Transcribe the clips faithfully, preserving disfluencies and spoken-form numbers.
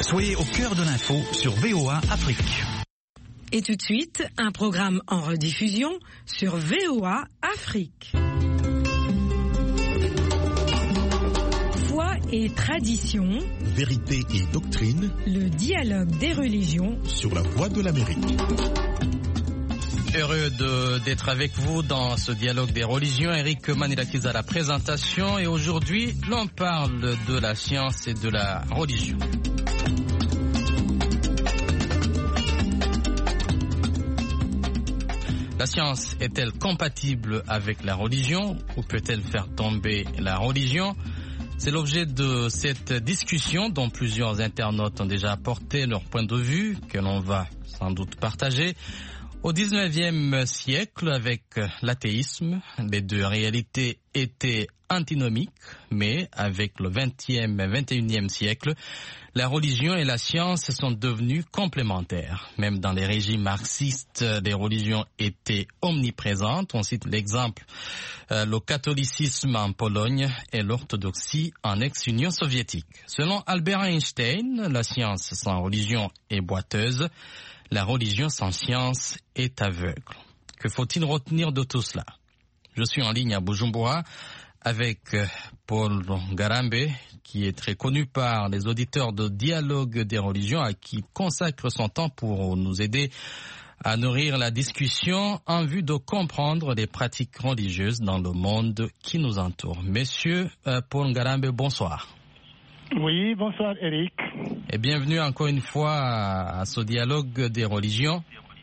Soyez au cœur de l'info sur V O A Afrique. Et tout de suite, un programme en rediffusion sur V O A Afrique. Foi et tradition, vérité et doctrine, le dialogue des religions sur la voie de l'Amérique. Heureux de, d'être avec vous dans ce dialogue des religions. Eric Manilakiza à la présentation. Et aujourd'hui, l'on parle de la science et de la religion. La science est-elle compatible avec la religion ou peut-elle faire tomber la religion? C'est l'objet de cette discussion dont plusieurs internautes ont déjà apporté leur point de vue, que l'on va sans doute partager. Au dix-neuvième siècle, avec l'athéisme, les deux réalités étaient antinomiques, mais avec le vingtième et vingt et unième siècle, la religion et la science sont devenues complémentaires. Même dans les régimes marxistes, les religions étaient omniprésentes. On cite l'exemple, euh, le catholicisme en Pologne et l'orthodoxie en ex-Union soviétique. Selon Albert Einstein, la science sans religion est boiteuse. La religion sans science est aveugle. Que faut-il retenir de tout cela? Je suis en ligne à Bujumbura avec Paul Ngarambe, qui est très connu par les auditeurs de Dialogue des religions, à qui consacre son temps pour nous aider à nourrir la discussion en vue de comprendre les pratiques religieuses dans le monde qui nous entoure. Monsieur euh, Paul Ngarambe, bonsoir. Oui, bonsoir Eric. Et bienvenue encore une fois à, à ce dialogue des religions.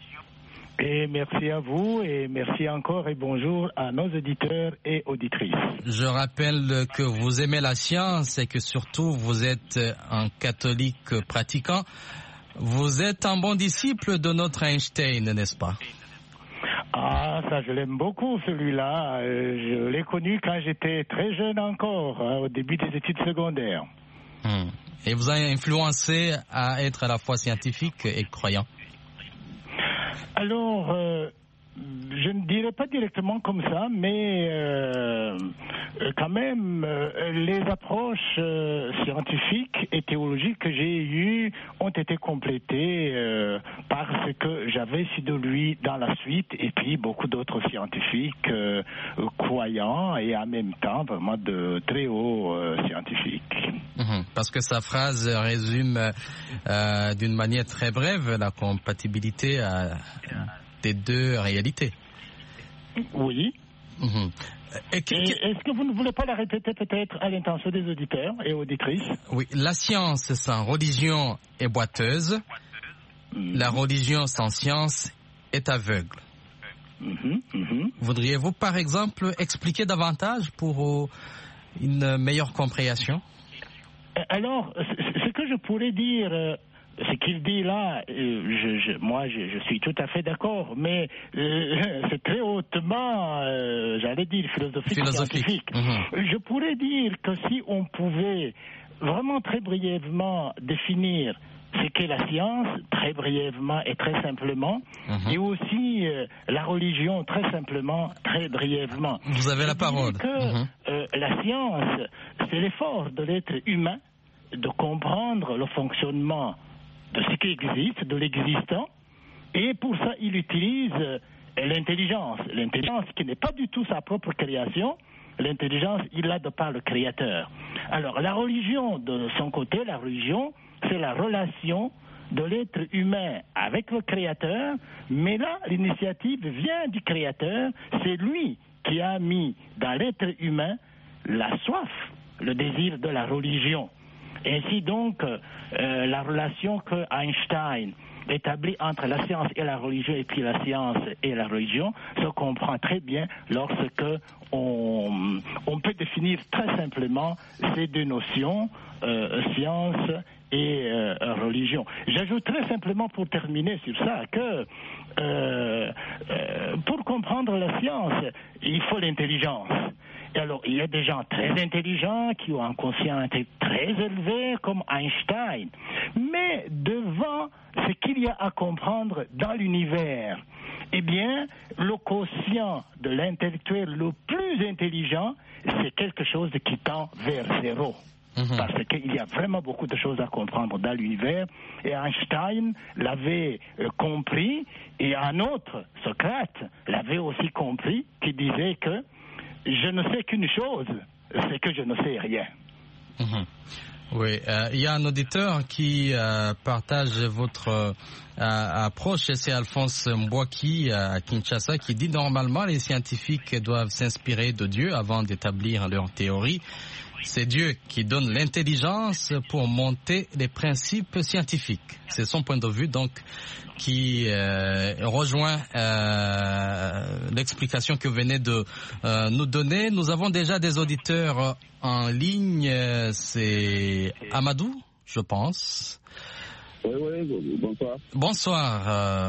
Et merci à vous et merci encore et bonjour à nos auditeurs et auditrices. Je rappelle que vous aimez la science et que surtout vous êtes un catholique pratiquant. Vous êtes un bon disciple de notre Einstein, n'est-ce pas? Ah, ça je l'aime beaucoup celui-là. Euh, je l'ai connu quand j'étais très jeune encore, hein, au début des études secondaires. Hmm. Et vous avez influencé à être à la fois scientifique et croyant? Alors, euh, je ne dirais pas directement comme ça, mais euh, quand même, euh, les approches euh, scientifiques et théologiques que j'ai eues ont été complétées euh, par ce que j'avais su de lui dans la suite, et puis beaucoup d'autres scientifiques euh, croyants et en même temps vraiment de très hauts euh, scientifiques. Mmh, parce que sa phrase résume euh, d'une manière très brève la compatibilité à, des deux réalités. Oui. Mmh. Et que, et est-ce que vous ne voulez pas la répéter peut-être à l'intention des auditeurs et auditrices? Oui, la science sans religion est boiteuse, mmh. La religion sans science est aveugle. Mmh, mmh. Voudriez-vous par exemple expliquer davantage pour une meilleure compréhension? Alors, ce que je pourrais dire, ce qu'il dit là, je, je, moi je, je suis tout à fait d'accord, mais euh, c'est très hautement, euh, j'allais dire, philosophique, philosophique. scientifique. Mm-hmm. Je pourrais dire que si on pouvait vraiment très brièvement définir ce qu'est la science, très brièvement et très simplement, mm-hmm. et aussi euh, la religion, très simplement, très brièvement. Vous avez la parole. Que mm-hmm. euh, la science, c'est l'effort de l'être humain de comprendre le fonctionnement de ce qui existe, de l'existant, et pour ça, il utilise euh, l'intelligence. L'intelligence qui n'est pas du tout sa propre création, l'intelligence, il l'a de par le Créateur. Alors, la religion, de son côté, la religion, c'est la relation de l'être humain avec le Créateur, mais là, l'initiative vient du Créateur, c'est lui qui a mis dans l'être humain la soif, le désir de la religion. Ainsi donc, euh, la relation que Einstein établit entre la science et la religion, et puis la science et la religion, se comprend très bien lorsque on, on peut définir très simplement ces deux notions, euh, science et euh, religion. J'ajouterai simplement pour terminer sur ça que euh, euh, pour comprendre la science, il faut l'intelligence. Et alors, il y a des gens très intelligents qui ont un quotient très élevé comme Einstein. Mais devant ce qu'il y a à comprendre dans l'univers, eh bien, le quotient de l'intellectuel le plus intelligent, c'est quelque chose qui tend vers zéro. Mmh. Parce qu'il y a vraiment beaucoup de choses à comprendre dans l'univers. Et Einstein l'avait euh, compris, et un autre, Socrate, l'avait aussi compris, qui disait que je ne sais qu'une chose, c'est que je ne sais rien. Mmh. Oui, euh, il y a un auditeur qui euh, partage votre euh, approche, c'est Alphonse Mbouaki à Kinshasa, qui dit normalement les scientifiques doivent s'inspirer de Dieu avant d'établir leur théorie. C'est Dieu qui donne l'intelligence pour monter les principes scientifiques. C'est son point de vue, donc, qui euh, rejoint euh, l'explication que vous venez de euh, nous donner. Nous avons déjà des auditeurs en ligne. C'est Amadou, je pense. Oui, oui, bonsoir. Bonsoir. Euh,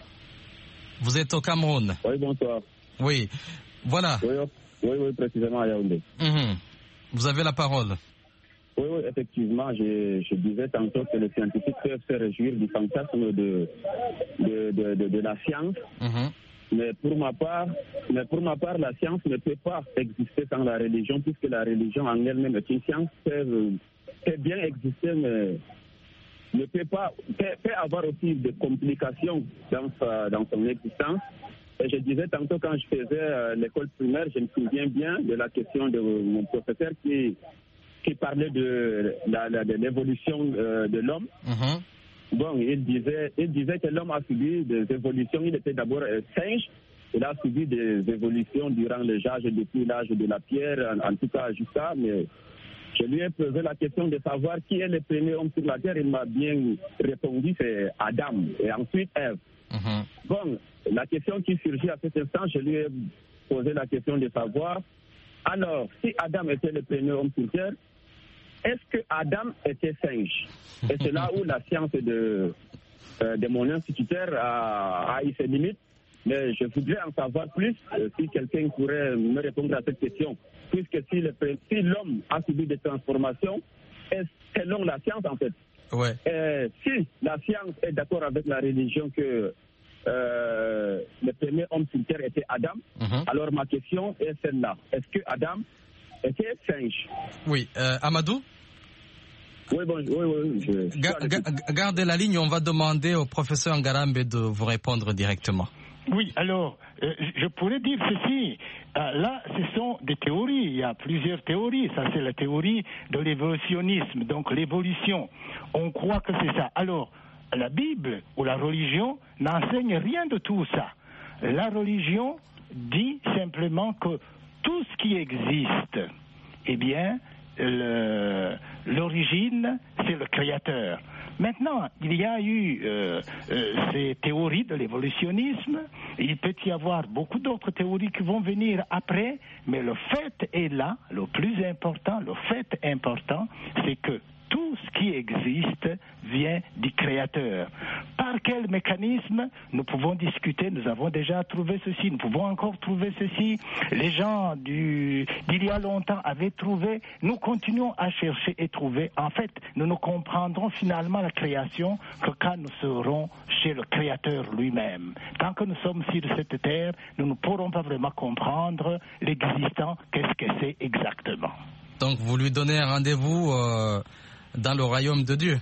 vous êtes au Cameroun. Oui, bonsoir. Oui, voilà. Oui, oui, oui, précisément à Yaoundé. Mmh. Vous avez la parole. Oui, oui, effectivement, je, je disais tantôt que les scientifiques peuvent se réjouir du fantasme de, de, de, de, de la science. Mmh. Mais pour ma part, mais pour ma part, la science ne peut pas exister sans la religion, puisque la religion en elle-même est une science, peut, peut bien exister, mais ne peut pas, peut, peut avoir aussi des complications dans, sa, dans son existence. Et je disais tantôt, quand je faisais euh, l'école primaire, je me souviens bien de la question de mon professeur qui, qui parlait de, la, la, de l'évolution euh, de l'homme. Mmh. Bon, il disait, il disait que l'homme a subi des évolutions. Il était d'abord un singe. Il a subi des évolutions durant les âges, depuis l'âge de la pierre, en, en tout cas jusqu'à. Mais je lui ai posé la question de savoir qui est le premier homme sur la terre. Il m'a bien répondu, c'est Adam. Et ensuite Ève. Mmh. Bon, la question qui surgit à cet instant, je lui ai posé la question de savoir, alors, si Adam était le premier homme sur terre, est-ce que Adam était singe? Et c'est là où la science de, euh, de mon instituteur a, a eu ses limites. Mais je voudrais en savoir plus, euh, si quelqu'un pourrait me répondre à cette question. Puisque si, le, si l'homme a subi des transformations, est selon la science en fait. Ouais. Et si la science est d'accord avec la religion que euh, le premier homme sur terre était Adam, mm-hmm. alors ma question est celle-là. Est-ce que Adam était singe? Oui. Euh, Amadou? Oui, bon, oui, oui. Je, Ga- ga- gardez la ligne, on va demander au professeur Ngarambe de vous répondre directement. Oui, alors, euh, je pourrais dire ceci. Euh, là, ce sont des théories. Il y a plusieurs théories. Ça, c'est la théorie de l'évolutionnisme, donc l'évolution. On croit que c'est ça. Alors, la Bible ou la religion n'enseigne rien de tout ça. La religion dit simplement que tout ce qui existe, eh bien, le, l'origine, c'est le Créateur. Maintenant, il y a eu euh, euh, ces théories de l'évolutionnisme. Il peut y avoir beaucoup d'autres théories qui vont venir après, mais le fait est là, le plus important, le fait important, c'est que tout ce qui existe vient du Créateur. Par quel mécanisme? Nous pouvons discuter, nous avons déjà trouvé ceci, nous pouvons encore trouver ceci. Les gens du, d'il y a longtemps avaient trouvé, nous continuons à chercher et trouver. En fait, nous ne comprendrons finalement la création que quand nous serons chez le Créateur lui-même. Tant que nous sommes sur cette terre, nous ne pourrons pas vraiment comprendre l'existant, qu'est-ce que c'est exactement. Donc vous lui donnez un rendez-vous euh, dans le royaume de Dieu.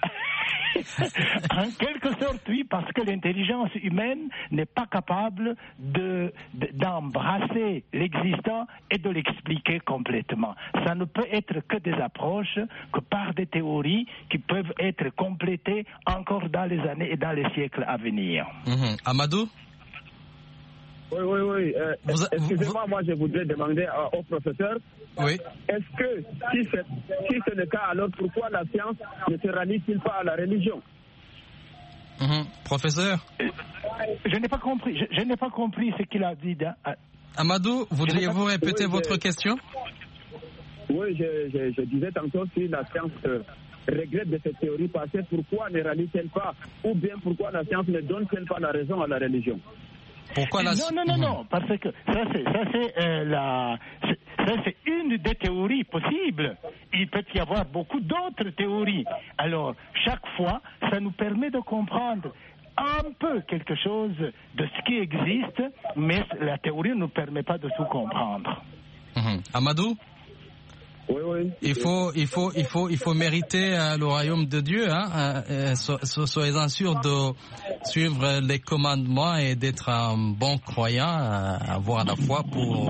En quelque sorte, oui, parce que l'intelligence humaine n'est pas capable de, de, d'embrasser l'existant et de l'expliquer complètement. Ça ne peut être que des approches, que par des théories qui peuvent être complétées encore dans les années et dans les siècles à venir. Mmh. Amadou? Oui, oui, oui. Euh, vous, excusez-moi, vous... moi je voudrais demander euh, au professeur, oui. Est-ce que, si c'est, si c'est le cas, alors pourquoi la science ne se rallie-t-il pas à la religion? Mmh. Professeur? Je n'ai pas compris, je, je n'ai pas compris ce qu'il a dit. Dans... Amadou, voudriez-vous répéter oui, votre je... question? Oui, je, je, je disais tantôt, si la science euh, regrette de cette théorie passée, pourquoi ne rallie-t-elle pas, ou bien pourquoi la science ne donne-t-elle pas la raison à la religion? Pourquoi la... Non, non, non, non, parce que ça c'est, ça c'est euh, la, c'est, ça c'est une des théories possibles. Il peut y avoir beaucoup d'autres théories. Alors, chaque fois, ça nous permet de comprendre un peu quelque chose de ce qui existe, mais la théorie ne nous permet pas de tout comprendre. Mmh. Amadou? Oui, oui. Il faut, il faut, il faut, il faut mériter euh, le royaume de Dieu. Hein, euh, so, so, soyez-en sûrs de suivre les commandements et d'être un bon croyant, euh, avoir la foi pour,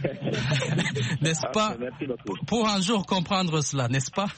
n'est-ce pas, pour un jour comprendre cela, n'est-ce pas?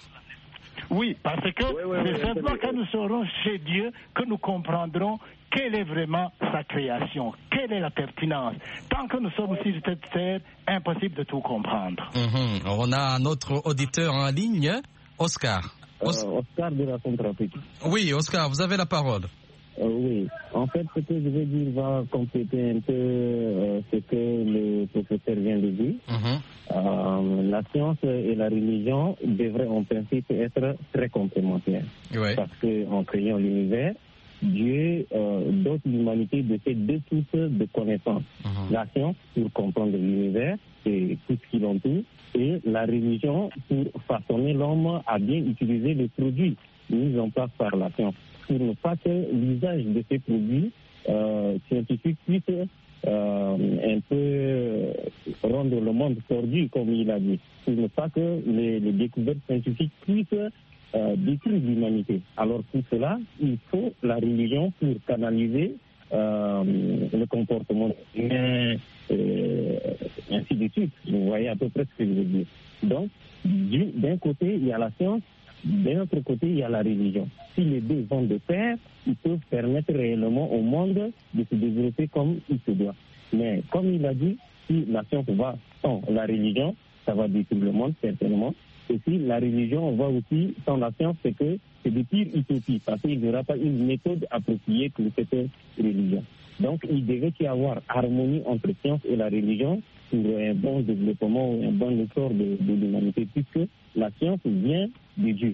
Oui, parce que oui, oui, c'est oui, simplement oui. quand nous serons chez Dieu que nous comprendrons quelle est vraiment sa création, quelle est la pertinence. Tant que nous sommes sur cette terre, impossible de tout comprendre. Mm-hmm. On a un autre auditeur en ligne, Oscar. Os- euh, Oscar de la Centrafrique. Oui, Oscar, vous avez la parole. Euh, oui, en fait, ce que je veux dire va compléter un peu euh, ce que le professeur vient de dire. Mm-hmm. Euh, la science et la religion devraient en principe être très complémentaires. Oui. Parce qu'en créant l'univers, Dieu euh, dote l'humanité de ces deux sources de connaissances. Mm-hmm. La science pour comprendre l'univers et tout ce qui l'entoure, et la religion pour façonner l'homme à bien utiliser les produits mis en place par la science, pour ne pas que l'usage de ces produits euh, scientifiques puisse euh, un peu rendre le monde tordu, comme il a dit, pour ne pas que les, les découvertes scientifiques puissent euh, détruire l'humanité. Alors pour cela, il faut la religion pour canaliser euh, le comportement humain, euh, ainsi de suite. Vous voyez à peu près ce que je veux dire. Donc, d'un côté, il y a la science, d'un autre côté, il y a la religion. Si les deux vont de pair, ils peuvent permettre réellement au monde de se développer comme il se doit. Mais comme il a dit, si la science va sans la religion, ça va détruire le monde, certainement. Et si la religion va aussi sans la science, c'est que c'est de pire utopie, parce qu'il n'y aura pas une méthode appropriée pour cette religion. Donc, il devait y avoir harmonie entre science et la religion pour un bon développement, un bon essor de, de l'humanité, puisque la science vient de Dieu.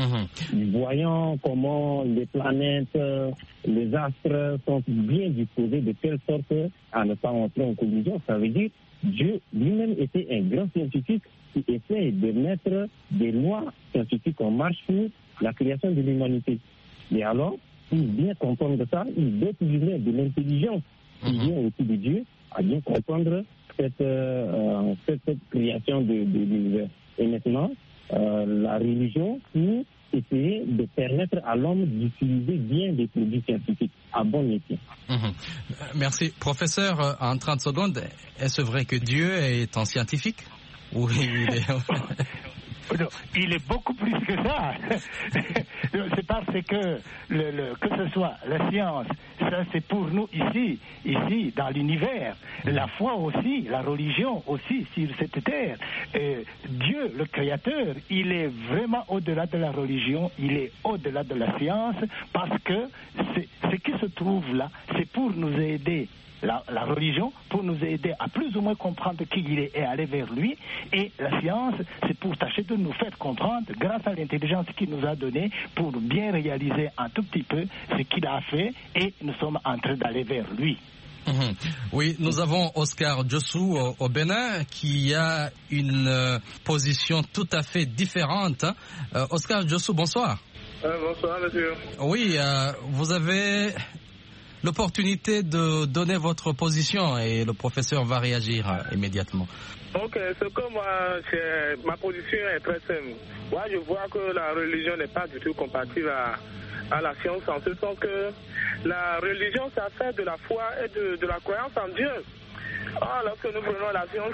Mmh. Voyant comment les planètes, les astres sont bien disposés de telle sorte à ne pas entrer en collision, ça veut dire Dieu lui-même était un grand scientifique qui essaie de mettre des lois scientifiques en marche pour la création de l'humanité. Et alors, pour bien comprendre ça, il doit utiliser de l'intelligence qui vient aussi de Dieu à bien comprendre cette, euh, cette, cette création de, de l'univers. Et maintenant, euh, la religion pour essayer de permettre à l'homme d'utiliser bien des produits scientifiques à bon escient. Mmh. Merci. Professeur, en trente secondes, est-ce vrai que Dieu est un scientifique? Oui, il est... Non, il est beaucoup plus que ça. C'est parce que le, le, que ce soit la science, ça c'est pour nous ici, ici dans l'univers. La foi aussi, la religion aussi sur cette terre. Et Dieu, le Créateur, il est vraiment au-delà de la religion, il est au-delà de la science, parce que ce qui se trouve là, c'est pour nous aider. La, la religion pour nous aider à plus ou moins comprendre qui il est et aller vers lui, et la science c'est pour tâcher de nous faire comprendre grâce à l'intelligence qu'il nous a donnée pour bien réaliser un tout petit peu ce qu'il a fait, et nous sommes en train d'aller vers lui. Mmh. Oui, nous avons Oscar Djossou au, au Bénin qui a une euh, position tout à fait différente. Euh, Oscar Djossou, bonsoir. Euh, bonsoir monsieur. Oui, euh, vous avez l'opportunité de donner votre position et le professeur va réagir euh, immédiatement. Ok, ce que moi, ma position est très simple. Moi, je vois que la religion n'est pas du tout compatible à, à la science, en ce sens que la religion, ça fait de la foi et de, de la croyance en Dieu. Ah, lorsque nous prenons la science,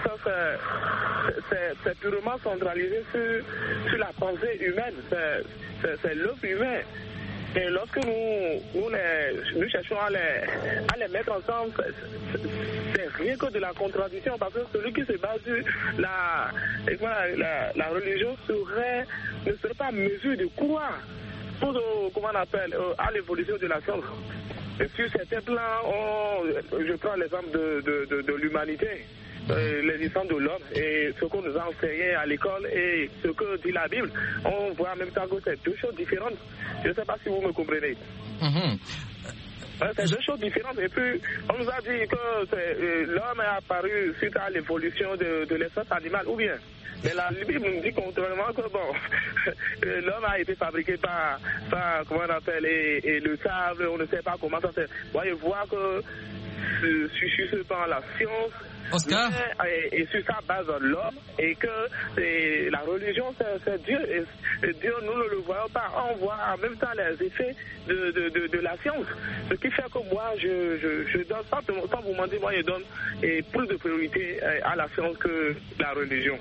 c'est purement centralisé sur, sur la pensée humaine, c'est l'œuvre humaine. Et lorsque nous, nous, les, nous cherchons à les, à les mettre ensemble, c'est rien que de la contradiction, parce que celui qui se base sur la, la, la religion serait, ne serait pas en mesure de croire pour, comment on appelle, à l'évolution de la science. Et sur certains plans, on, je prends l'exemple de, de, de, de l'humanité. Euh, l'existence de l'homme et ce qu'on nous a enseigné à l'école et ce que dit la Bible, on voit en même temps que c'est deux choses différentes. Je ne sais pas si vous me comprenez. Mm-hmm. C'est deux choses différentes. Et puis, on nous a dit que euh, l'homme est apparu suite à l'évolution de, de l'espèce animale, ou bien. Mais la Bible nous dit contrairement que bon, l'homme a été fabriqué par, par comment on appelle, et, et le sable, on ne sait pas comment ça se fait. Moi, je vois que suscité par la science. Oscar Mais, et, et sur sa base l'homme, et que et la religion c'est Dieu, et, et Dieu nous ne le voyons pas, on voit en même temps les effets de, de, de, de la science, ce qui fait que moi je, je, je donne, sans, sans vous mentir, moi je donne et plus de priorité à la science que la religion.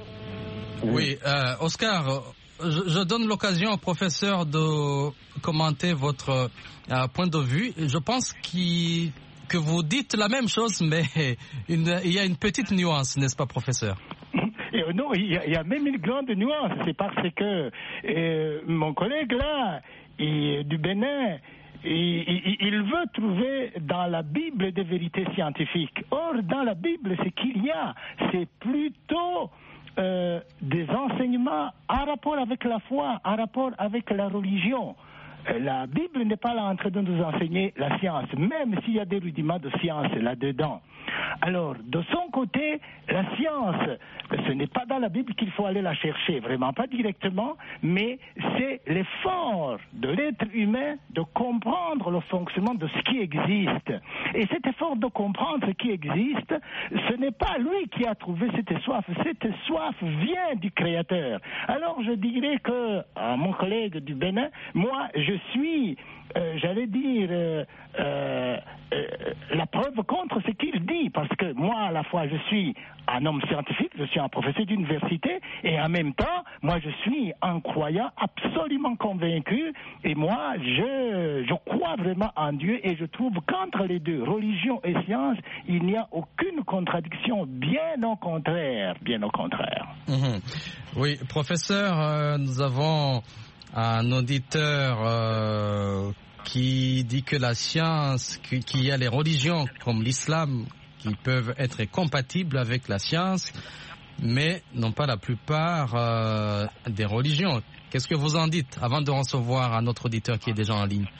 Oui, euh, Oscar, je, je donne l'occasion au professeur de commenter votre euh, point de vue. Je pense qu'il que vous dites la même chose, mais une, il y a une petite nuance, n'est-ce pas, professeur? Et non, il y, a, il y a même une grande nuance. C'est parce que euh, mon collègue là, il, du Bénin, il, il, il veut trouver dans la Bible des vérités scientifiques. Or, dans la Bible, ce qu'il y a, c'est plutôt euh, des enseignements en rapport avec la foi, en rapport avec la religion. La Bible n'est pas là en train de nous enseigner la science, même s'il y a des rudiments de science là-dedans. Alors, de son côté, la science, ce n'est pas dans la Bible qu'il faut aller la chercher, vraiment pas directement, mais c'est l'effort de l'être humain de comprendre le fonctionnement de ce qui existe. Et cet effort de comprendre ce qui existe, ce n'est pas lui qui a trouvé cette soif, cette soif vient du Créateur. Alors, je dirais que, à mon collègue du Bénin, moi, je suis, euh, j'allais dire, euh, euh, euh, la preuve contre ce qu'il dit, parce que moi, à la fois, je suis un homme scientifique, je suis un professeur d'université, et en même temps, moi, je suis un croyant absolument convaincu, et moi, je, je crois vraiment en Dieu, et je trouve qu'entre les deux, religion et science, il n'y a aucune contradiction, bien au contraire, bien au contraire. Mmh. Oui, professeur, euh, nous avons un auditeur euh, qui dit que la science, qu'il y a les religions comme l'islam qui peuvent être compatibles avec la science, mais non pas la plupart euh, des religions. Qu'est-ce que vous en dites avant de recevoir un autre auditeur qui est déjà en ligne?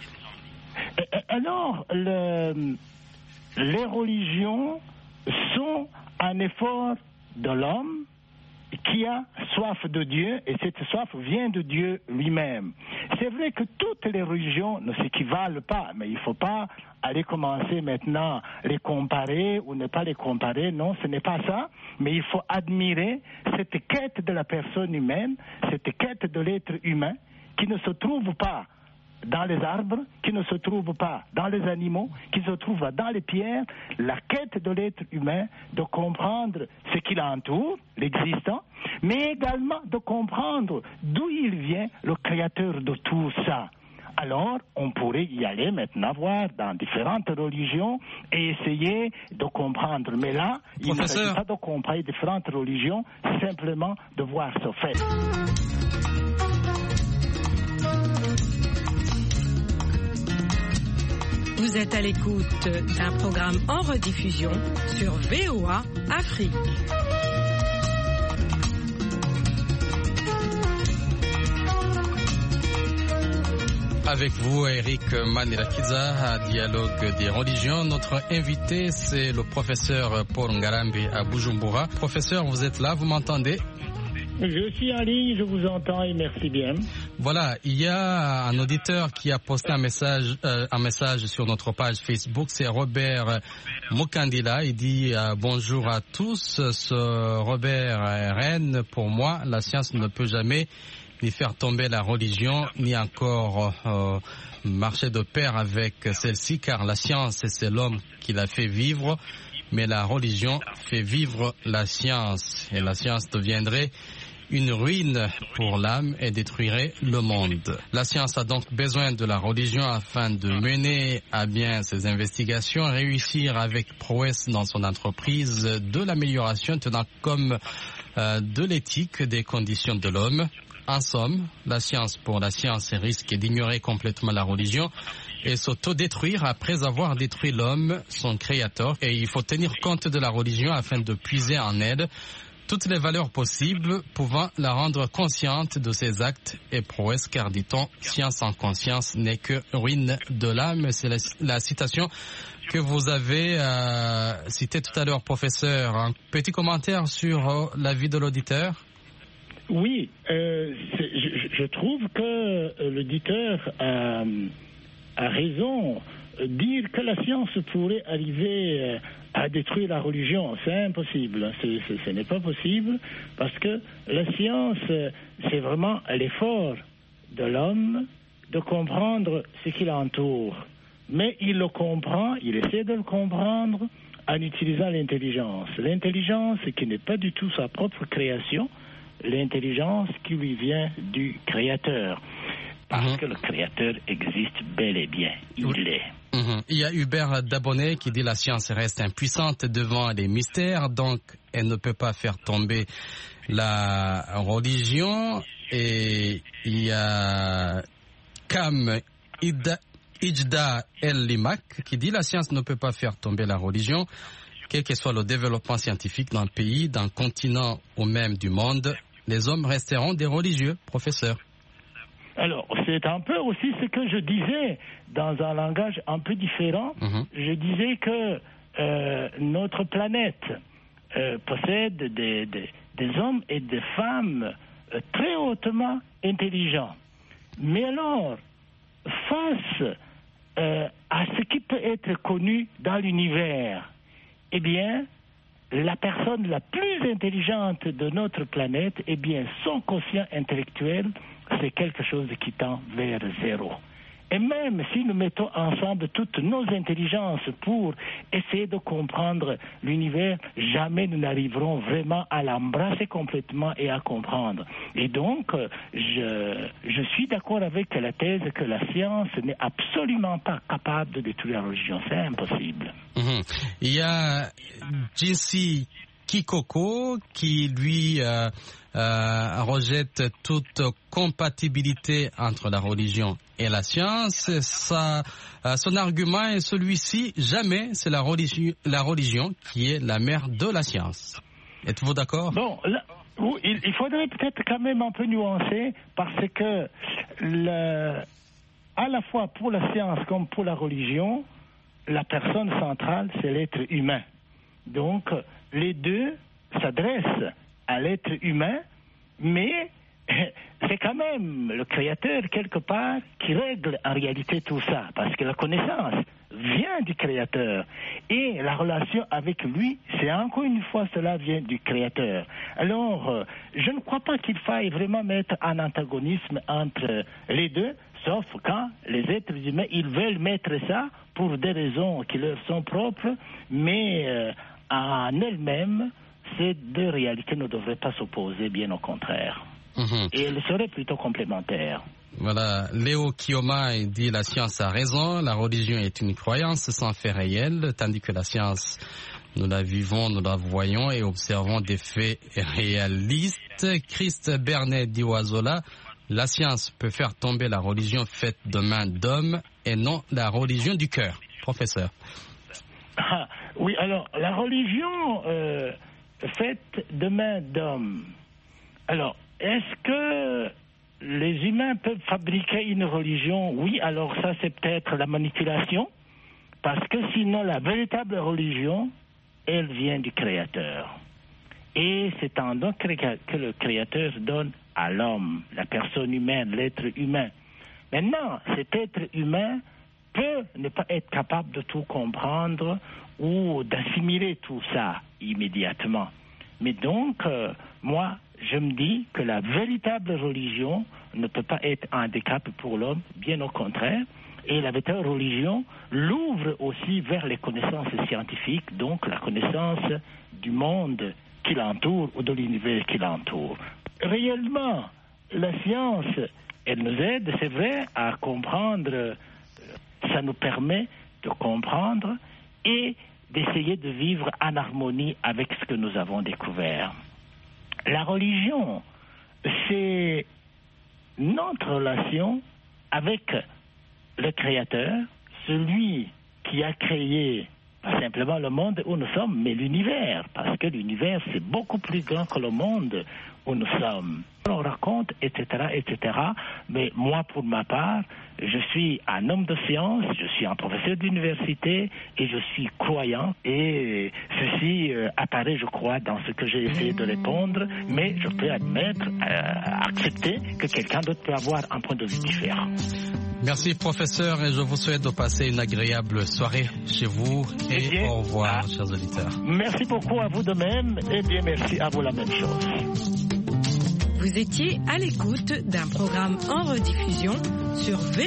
Alors, le, les religions sont un effort de l'homme qui a soif de Dieu, et cette soif vient de Dieu lui-même. C'est vrai que toutes les religions ne s'équivalent pas, mais il ne faut pas aller commencer maintenant à les comparer ou ne pas les comparer, non, ce n'est pas ça, mais il faut admirer cette quête de la personne humaine, cette quête de l'être humain qui ne se trouve pas dans les arbres, qui ne se trouvent pas dans les animaux, qui se trouvent dans les pierres, la quête de l'être humain, de comprendre ce qui l'entoure, l'existant, mais également de comprendre d'où il vient, le créateur de tout ça. Alors, on pourrait y aller maintenant, voir dans différentes religions et essayer de comprendre. Mais là, il ne s'agit pas de comprendre différentes religions, c'est simplement de voir ce fait. Vous êtes à l'écoute d'un programme en rediffusion sur V O A Afrique. Avec vous, Eric Manirakiza, à Dialogue des religions. Notre invité, c'est le professeur Paul Ngarambe à Bujumbura. Professeur, vous êtes là, vous m'entendez? Je suis en ligne, je vous entends et merci bien. Voilà, il y a un auditeur qui a posté un message, euh, un message sur notre page Facebook, c'est Robert Mukandila. Il dit euh, bonjour à tous. Ce Robert Rennes, pour moi, la science ne peut jamais ni faire tomber la religion, ni encore euh, marcher de pair avec celle-ci, car la science, c'est l'homme qui la fait vivre, mais la religion fait vivre la science, et la science deviendrait une ruine pour l'âme et détruirait le monde. La science a donc besoin de la religion afin de mener à bien ses investigations, réussir avec prouesse dans son entreprise de l'amélioration tenant compte euh, de l'éthique des conditions de l'homme. En somme, la science pour la science risque d'ignorer complètement la religion et s'autodétruire après avoir détruit l'homme, son créateur. Et il faut tenir compte de la religion afin de puiser en elle toutes les valeurs possibles pouvant la rendre consciente de ses actes et prouesses, car dit-on, science sans conscience n'est que ruine de l'âme. C'est la, la citation que vous avez euh, citée tout à l'heure, professeur. Un petit commentaire sur euh, l'avis de l'auditeur? Oui, euh, je, je trouve que l'auditeur a, a raison dire que la science pourrait arriver à détruire la religion, c'est impossible. C'est, c'est, ce n'est pas possible parce que la science, c'est vraiment l'effort de l'homme de comprendre ce qui l'entoure. Mais il le comprend, il essaie de le comprendre en utilisant l'intelligence. L'intelligence qui n'est pas du tout sa propre création, l'intelligence qui lui vient du Créateur. Parce mmh. que le Créateur existe bel et bien, il oui. l'est. Mmh. Il y a Hubert Dabonnet qui dit la science reste impuissante devant les mystères, donc elle ne peut pas faire tomber la religion. Et il y a Kam Ida, Ijda El Limak qui dit la science ne peut pas faire tomber la religion, quel que soit le développement scientifique d'un pays, d'un continent ou même du monde, les hommes resteront des religieux, professeur. Alors, c'est un peu aussi ce que je disais dans un langage un peu différent. Mmh. Je disais que euh, notre planète euh, possède des, des, des hommes et des femmes euh, très hautement intelligents. Mais alors, face euh, à ce qui peut être connu dans l'univers, eh bien, la personne la plus intelligente de notre planète, eh bien, son quotient intellectuel, c'est quelque chose qui tend vers zéro. Et même si nous mettons ensemble toutes nos intelligences pour essayer de comprendre l'univers, jamais nous n'arriverons vraiment à l'embrasser complètement et à comprendre. Et donc, je, je suis d'accord avec la thèse que la science n'est absolument pas capable de détruire la religion. C'est impossible. Mmh. Il y a Jinsi Kikoko qui, lui, euh, euh, rejette toute compatibilité entre la religion et la science. Sa, euh, son argument est celui-ci: jamais c'est la religion, la religion qui est la mère de la science. Êtes-vous d'accord? Bon, là, il, il faudrait peut-être quand même un peu nuancer, parce que le, à la fois pour la science comme pour la religion, la personne centrale, c'est l'être humain. Donc, les deux s'adressent à l'être humain, mais c'est quand même le Créateur, quelque part, qui règle en réalité tout ça, parce que la connaissance vient du Créateur, et la relation avec lui, c'est encore une fois, cela vient du Créateur. Alors, je ne crois pas qu'il faille vraiment mettre un antagonisme entre les deux, sauf quand les êtres humains, ils veulent mettre ça pour des raisons qui leur sont propres, mais euh, en elles-mêmes, ces deux réalités ne devraient pas s'opposer, bien au contraire. Mmh. Et elles seraient plutôt complémentaires. Voilà, Léo Kioma dit la science a raison, la religion est une croyance sans fait réel, tandis que la science, nous la vivons, nous la voyons et observons des faits réalistes. Christ Bernet dit Oizola, la science peut faire tomber la religion faite de main d'homme et non la religion du cœur. Professeur. Ah, oui, alors, la religion euh, faite de main d'homme. Alors, est-ce que les humains peuvent fabriquer une religion? Oui, alors ça, c'est peut-être la manipulation, parce que sinon, la véritable religion, elle vient du Créateur. Et c'est un don que le Créateur donne à l'homme, la personne humaine, l'être humain. Maintenant, cet être humain peut ne pas être capable de tout comprendre ou d'assimiler tout ça immédiatement. Mais donc, euh, moi, je me dis que la véritable religion ne peut pas être un handicap pour l'homme, bien au contraire. Et la véritable religion l'ouvre aussi vers les connaissances scientifiques, donc la connaissance du monde qui l'entoure ou de l'univers qui l'entoure. Réellement, la science, elle nous aide, c'est vrai, à comprendre. Ça nous permet de comprendre et d'essayer de vivre en harmonie avec ce que nous avons découvert. La religion, c'est notre relation avec le Créateur, celui qui a créé pas simplement le monde où nous sommes, mais l'univers, parce que l'univers, c'est beaucoup plus grand que le monde où nous sommes. On raconte, et cetera, et cetera. Mais moi, pour ma part, je suis un homme de science, je suis un professeur d'université et je suis croyant. Et ceci euh, apparaît, je crois, dans ce que j'ai essayé de répondre. Mais je peux admettre, euh, accepter que quelqu'un d'autre peut avoir un point de vue différent. Merci professeur et je vous souhaite de passer une agréable soirée chez vous et eh bien, au revoir ah, chers auditeurs. Merci beaucoup à vous de même et bien merci à vous la même chose. Vous étiez à l'écoute d'un programme en rediffusion sur V